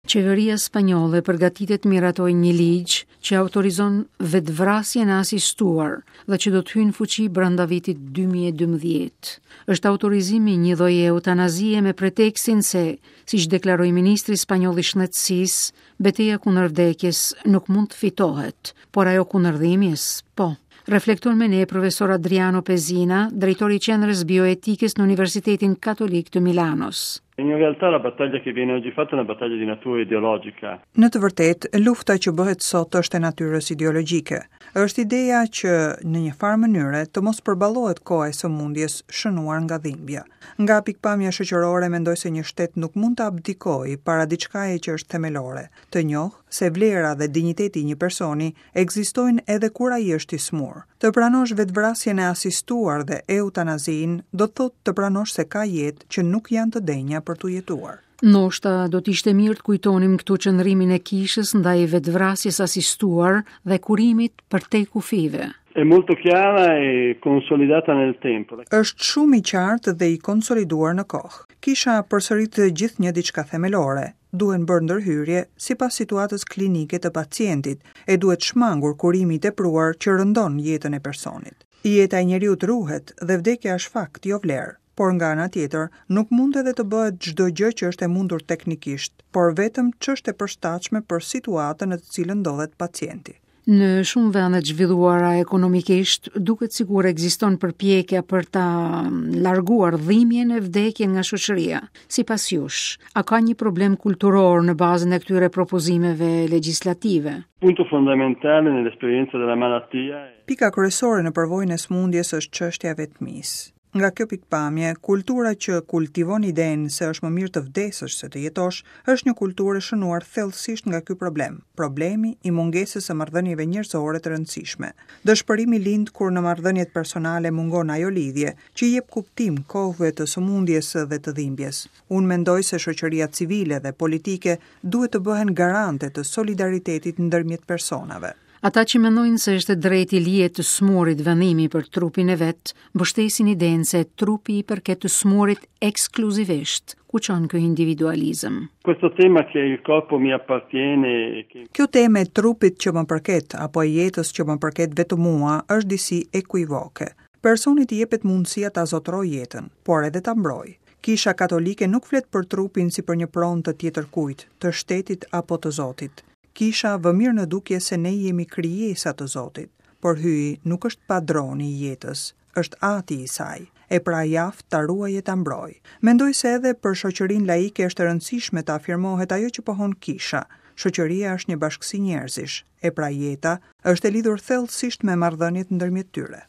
Qeveria spanjolle përgatitet miratojë një ligj që autorizon vetvrasjen e asistuar dhe që do të hyjë në fuqi brenda vitit 2012. Është autorizimi një lloji eutanazie me pretekstin se, siç deklaroi ministri spanjoll i shëndetësisë, betejë kundër vdekjes nuk mund të fitohet, por ajo kundër dhimbjes, po. Reflekton me ne profesor Adriano Pezina, drejtori i Qendrës Bioetikës në Universitetin Katolik të Milanos. In realtà la battaglia che viene oggi fatta è una battaglia di natura ideologica. Në të vërtetë, lufta që bëhet sot është e natyrës ideologjike. Është ideja që në një farë mënyre të mos përballohet koha e sëmundjes shënuar nga dhimbja. Nga pikpamja shoqërore mendoj se një shtet nuk mund të abdikojë para diçkaje që është themelore, të njohë se vlera dhe dinjiteti i një personi ekzistojnë edhe kur ai është i smur. Të pranosh vetvrasjen e asistuar dhe eutanazin do të thotë të pranosh se ka jetë që nuk janë të denja për të jetuar. Ndoshta do të ishte mirë të kujtonim këtu qëndrimin e kishës ndaj vetvrasjes asistuar dhe kurimit përtej kufive. È molto chiara e consolidata nel tempo. Është shumë i qartë dhe i konsoliduar në kohë. Kisha përsërit gjithnjë diçka themelore. Duhen bërë ndërhyrje sipas situatës klinike të pacientit e duhet shmangur kurimi i tepruar që rëndon jetën e personit. Jeta e njeriut ruhet dhe vdekja është fakt, jo vlerë. Por nga ana tjetër, nuk mund edhe të bëhet çdo gjë që është e mundur teknikisht, por vetëm ç'është e përshtatshme për situatën në të cilën ndodhet pacienti. Në shumë vende të zhvilluara ekonomikisht, duket sikur ekziston përpjekja për ta larguar dhimbjen e vdekjen nga shoqëria. Sipas jush, a ka një problem kulturor në bazën e këtyre propozimeve legjislative? Punto fondamentale nell'esperienza della malattia. Pika kryesore në përvojën e smundjes është çështja e vetmisë. Nga kjo pikpamje, kultura që kultivon idenë se është më mirë të vdesësh se të jetosh, është një kulturë e shënuar thellësisht nga ky problem, problemi i mungesës së marrëdhënieve njerëzore të rëndësishme. Dëshpërimi lind kur në marrëdhëniet personale mungon ajo lidhje që jep kuptim kohëve të sëmundjes dhe të dhimbjes. Unë mendoj se shoqëria civile dhe politike duhet të bëhen garante të solidaritetit ndërmjet personave. Ata që mendojnë se është drejt i lihet të smurit vendimi për trupin e vet, mbështesin idenë se trupi i përket të smurit ekskluzivisht. Ku çon ky individualizëm? Questo tema che il corpo mi appartiene. Kjo temë e trupit që më përket apo e jetës që më përket vetëm mua është disi ekuivoke. Personit i jepet mundësia ta zotrojë jetën, por edhe ta mbrojë. Kisha katolike nuk flet për trupin si për një pronë të tjetërkujt, të shtetit apo të Zotit. Kisha vë mirë në dukje se ne jemi krijesa të Zotit, por hyi nuk është padroni i jetës, është ati i saj, e pra jaft ta ruajë e ta mbrojë. Mendoj se edhe për shoqërinë laike është e rëndësishme të afirmohet ajo që pohon kisha. Shoqëria është një bashkësi njerëzish, e pra jeta është e lidhur thellësisht me marrëdhëniet ndërmjet tyre.